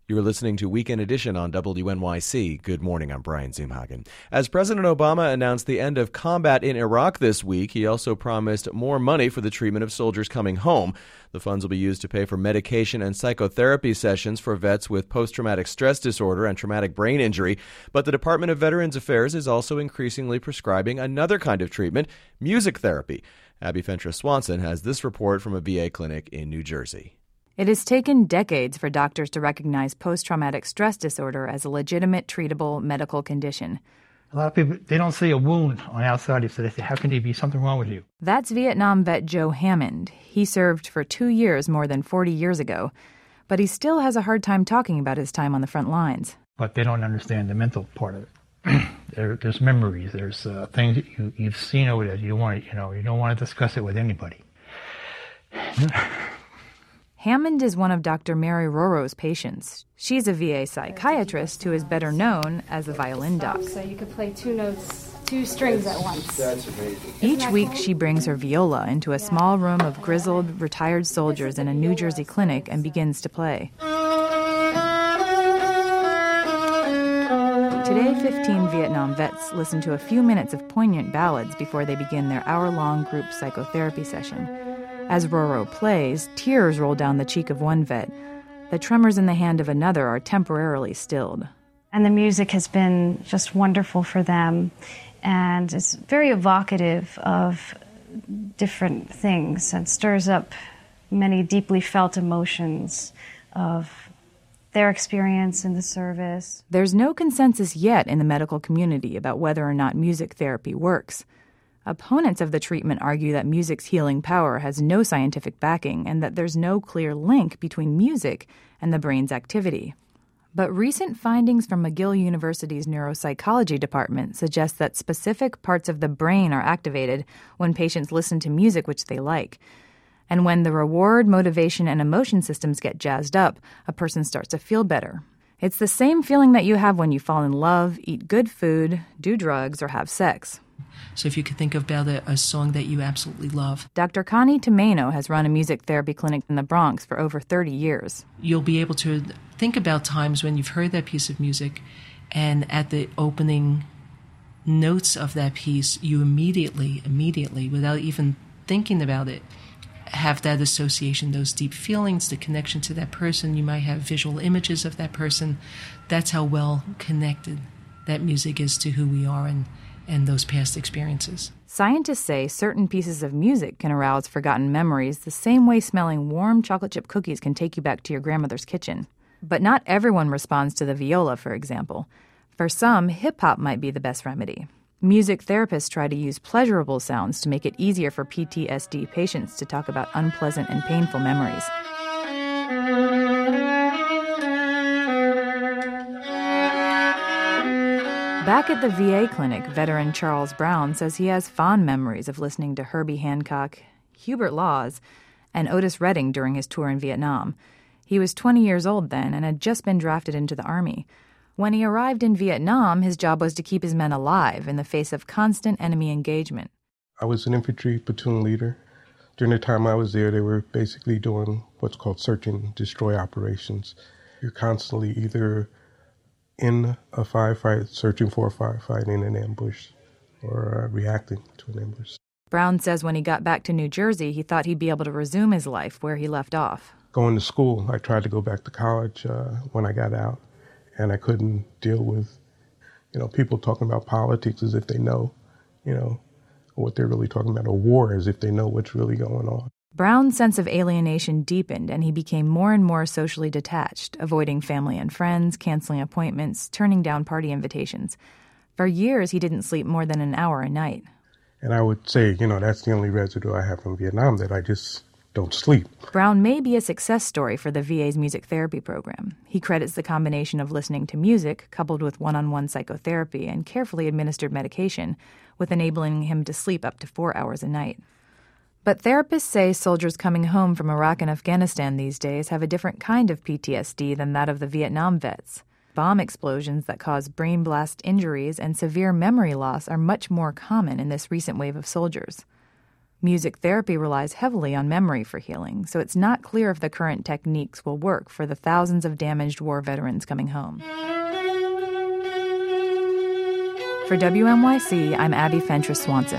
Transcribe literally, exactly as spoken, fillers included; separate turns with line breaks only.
You're listening to Weekend Edition on W N Y C. Good morning, I'm Brian Zoomhagen. As President Obama announced the end of combat in Iraq this week, he also promised more money for the treatment of soldiers coming home. The funds will be used to pay for medication and psychotherapy sessions for vets with post-traumatic stress disorder and traumatic brain injury. But the Department of Veterans Affairs is also increasingly prescribing another kind of treatment, music therapy. Abby Fentress-Swanson has this report from a V A clinic in New Jersey.
It has taken decades for doctors to recognize post-traumatic stress disorder as a legitimate, treatable medical condition.
A lot of people, they don't see a wound on the outside, so they say, how can there be something wrong with you?
That's Vietnam vet Joe Hammond. He served for two years more than forty years ago, but he still has a hard time talking about his time on the front lines.
But they don't understand the mental part of it. there, there's memories, there's uh, things that you, you've seen over there. You want, you know, you don't want to discuss it with anybody.
Hammond is one of Doctor Mary Roro's patients. She's a V A psychiatrist who is better known as a violin doc.
So you could play two notes, two strings at once.
That's amazing.
Each week she brings her viola into a small room of grizzled, retired soldiers in a New Jersey clinic and begins to play. Today, fifteen Vietnam vets listen to a few minutes of poignant ballads before they begin their hour-long group psychotherapy session. As Roro plays, tears roll down the cheek of one vet. The tremors in the hand of another are temporarily stilled.
And the music has been just wonderful for them. And it's very evocative of different things and stirs up many deeply felt emotions of their experience in the service.
There's no consensus yet in the medical community about whether or not music therapy works. Opponents of the treatment argue that music's healing power has no scientific backing and that there's no clear link between music and the brain's activity. But recent findings from McGill University's neuropsychology department suggest that specific parts of the brain are activated when patients listen to music which they like. And when the reward, motivation, and emotion systems get jazzed up, a person starts to feel better. It's the same feeling that you have when you fall in love, eat good food, do drugs, or have sex.
So if you could think about a, a song that you absolutely love.
Doctor Connie Tomeno has run a music therapy clinic in the Bronx for over thirty years.
You'll be able to think about times when you've heard that piece of music, and at the opening notes of that piece, you immediately, immediately, without even thinking about it, have that association, those deep feelings, the connection to that person. You might have visual images of that person. That's how well connected that music is to who we are and and those past experiences.
Scientists say certain pieces of music can arouse forgotten memories the same way smelling warm chocolate chip cookies can take you back to your grandmother's kitchen. But not everyone responds to the viola, for example. For some, hip-hop might be the best remedy. Music therapists try to use pleasurable sounds to make it easier for P T S D patients to talk about unpleasant and painful memories. Back at the V A clinic, veteran Charles Brown says he has fond memories of listening to Herbie Hancock, Hubert Laws, and Otis Redding during his tour in Vietnam. He was twenty years old then and had just been drafted into the Army. When he arrived in Vietnam, his job was to keep his men alive in the face of constant enemy engagement.
I was an infantry platoon leader. During the time I was there, they were basically doing what's called search and destroy operations. You're constantly either in a firefight, searching for a firefight in an ambush, or uh, reacting to an ambush.
Brown says when he got back to New Jersey, he thought he'd be able to resume his life where he left off.
Going to school, I tried to go back to college uh, when I got out, and I couldn't deal with, you know, people talking about politics as if they know, you know, what they're really talking about, or war as if they know what's really going on.
Brown's sense of alienation deepened, and he became more and more socially detached, avoiding family and friends, canceling appointments, turning down party invitations. For years, he didn't sleep more than an hour a night.
And I would say, you know, that's the only residue I have from Vietnam, that I just don't sleep.
Brown may be a success story for the V A's music therapy program. He credits the combination of listening to music, coupled with one-on-one psychotherapy and carefully administered medication, with enabling him to sleep up to four hours a night. But therapists say soldiers coming home from Iraq and Afghanistan these days have a different kind of P T S D than that of the Vietnam vets. Bomb explosions that cause brain blast injuries and severe memory loss are much more common in this recent wave of soldiers. Music therapy relies heavily on memory for healing, so it's not clear if the current techniques will work for the thousands of damaged war veterans coming home. For W N Y C, I'm Abby Fentress Swanson.